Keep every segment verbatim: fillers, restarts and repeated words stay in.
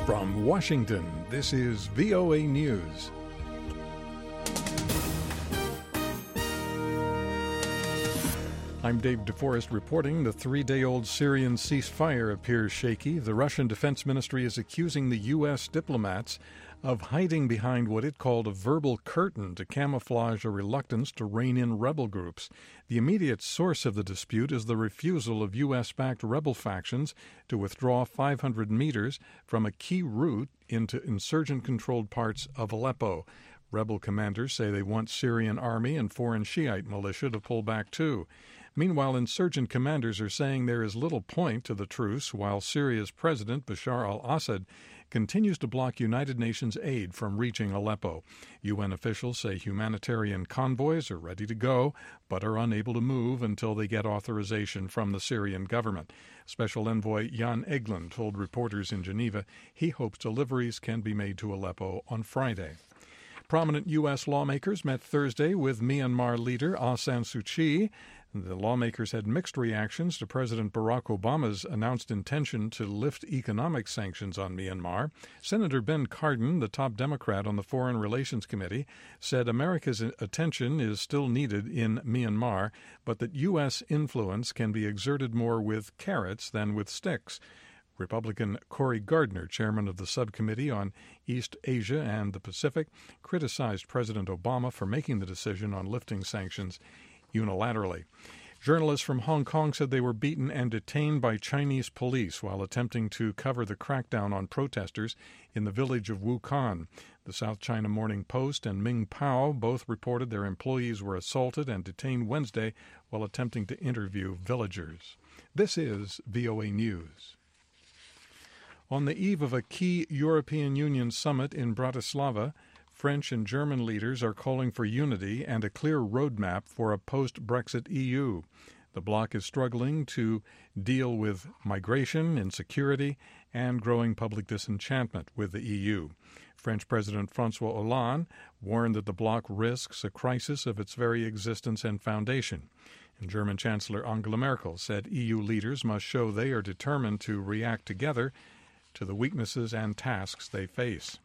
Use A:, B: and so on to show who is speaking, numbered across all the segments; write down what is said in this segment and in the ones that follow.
A: From Washington, this is V O A News. I'm Dave DeForest reporting. The three-day-old Syrian ceasefire appears shaky. The Russian Defense Ministry is accusing the U S diplomats of hiding behind what it called a verbal curtain to camouflage a reluctance to rein in rebel groups. The immediate source of the dispute is the refusal of U S-backed rebel factions to withdraw five hundred meters from a key route into insurgent-controlled parts of Aleppo. Rebel commanders say they want Syrian army and foreign Shiite militia to pull back too. Meanwhile, insurgent commanders are saying there is little point to the truce, while Syria's President Bashar al-Assad continues to block United Nations aid from reaching Aleppo. U N officials say humanitarian convoys are ready to go, but are unable to move until they get authorization from the Syrian government. Special Envoy Jan Egeland told reporters in Geneva he hopes deliveries can be made to Aleppo on Friday. Prominent U S lawmakers met Thursday with Myanmar leader Aung San Suu Kyi. The lawmakers had mixed reactions to President Barack Obama's announced intention to lift economic sanctions on Myanmar. Senator Ben Cardin, the top Democrat on the Foreign Relations Committee, said America's attention is still needed in Myanmar, but that U S influence can be exerted more with carrots than with sticks. Republican Cory Gardner, chairman of the subcommittee on East Asia and the Pacific, criticized President Obama for making the decision on lifting sanctions unilaterally. Journalists from Hong Kong said they were beaten and detained by Chinese police while attempting to cover the crackdown on protesters in the village of Wukan. The South China Morning Post and Ming Pao both reported their employees were assaulted and detained Wednesday while attempting to interview villagers. This is V O A News. On the eve of a key European Union summit in Bratislava, French and German leaders are calling for unity and a clear roadmap for a post-Brexit E U. The bloc is struggling to deal with migration, insecurity, and growing public disenchantment with the E U. French President François Hollande warned that the bloc risks a crisis of its very existence and foundation. And German Chancellor Angela Merkel said E U leaders must show they are determined to react together to the weaknesses and tasks they face.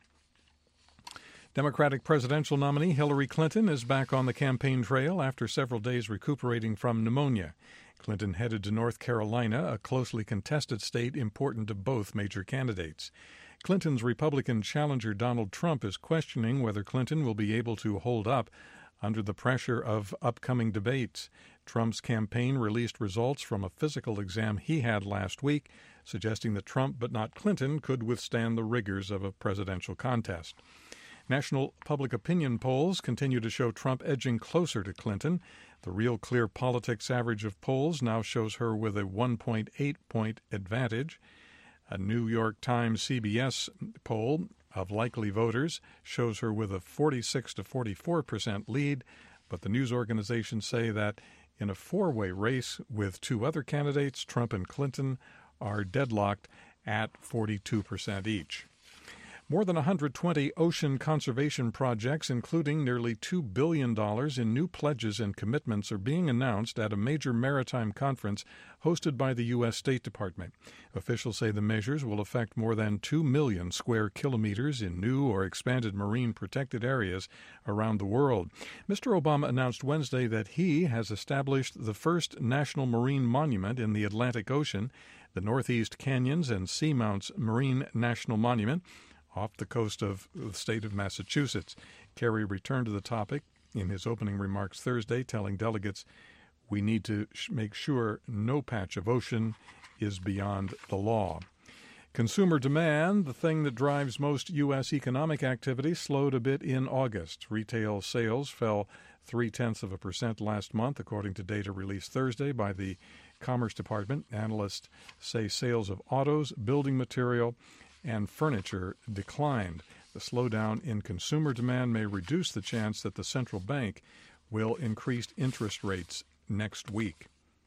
A: Democratic presidential nominee Hillary Clinton is back on the campaign trail after several days recuperating from pneumonia. Clinton headed to North Carolina, a closely contested state important to both major candidates. Clinton's Republican challenger Donald Trump is questioning whether Clinton will be able to hold up under the pressure of upcoming debates. Trump's campaign released results from a physical exam he had last week, suggesting that Trump, but not Clinton, could withstand the rigors of a presidential contest. National public opinion polls continue to show Trump edging closer to Clinton. The Real Clear Politics average of polls now shows her with a one point eight point advantage. A New York Times C B S poll of likely voters shows her with a forty-six to forty-four percent lead, but the news organizations say that in a four-way race with two other candidates, Trump and Clinton are deadlocked at forty-two percent each. More than one hundred twenty ocean conservation projects, including nearly two billion dollars in new pledges and commitments, are being announced at a major maritime conference hosted by the U S State Department. Officials say the measures will affect more than two million square kilometers in new or expanded marine protected areas around the world. Mister Obama announced Wednesday that he has established the first national marine monument in the Atlantic Ocean, the Northeast Canyons and Seamounts Marine National Monument, off the coast of the state of Massachusetts. Kerry returned to the topic in his opening remarks Thursday, telling delegates, "We need to sh- make sure no patch of ocean is beyond the law." Consumer demand, the thing that drives most U S economic activity, slowed a bit in August. Retail sales fell three-tenths of a percent last month, according to data released Thursday by the Commerce Department. Analysts say sales of autos, building material, and furniture declined. The slowdown in consumer demand may reduce the chance that the central bank will increase interest rates next week.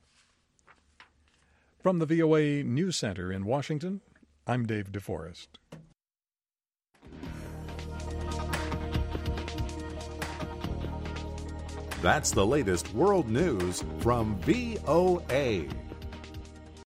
A: From the V O A News Center in Washington, I'm Dave DeForest.
B: That's the latest world news from V O A.